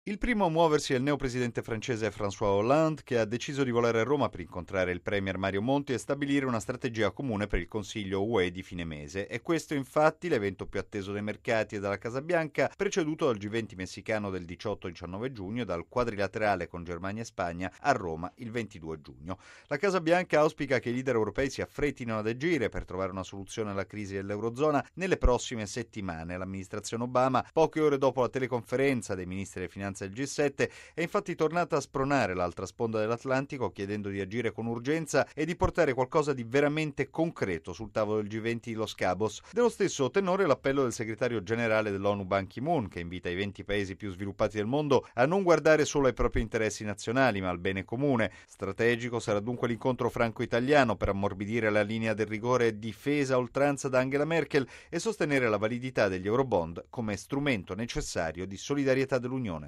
Il primo a muoversi è il neopresidente francese François Hollande, che ha deciso di volare a Roma per incontrare il premier Mario Monti e stabilire una strategia comune per il Consiglio UE di fine mese. È questo infatti l'evento più atteso dai mercati e dalla Casa Bianca, preceduto dal G20 messicano del 18-19 giugno e dal quadrilaterale con Germania e Spagna a Roma il 22 giugno. La Casa Bianca auspica che i leader europei si affrettino ad agire per trovare una soluzione alla crisi dell'Eurozona nelle prossime settimane. L'amministrazione Obama, poche ore dopo la teleconferenza dei ministri delle finanze del G7, è infatti tornata a spronare l'altra sponda dell'Atlantico chiedendo di agire con urgenza e di portare qualcosa di veramente concreto sul tavolo del G20 di Los Cabos. Dello stesso tenore l'appello del segretario generale dell'ONU Ban Ki-moon, che invita i 20 paesi più sviluppati del mondo a non guardare solo ai propri interessi nazionali ma al bene comune. Strategico sarà dunque l'incontro franco-italiano per ammorbidire la linea del rigore difesa a oltranza da Angela Merkel e sostenere la validità degli Eurobond come strumento necessario di solidarietà dell'Unione.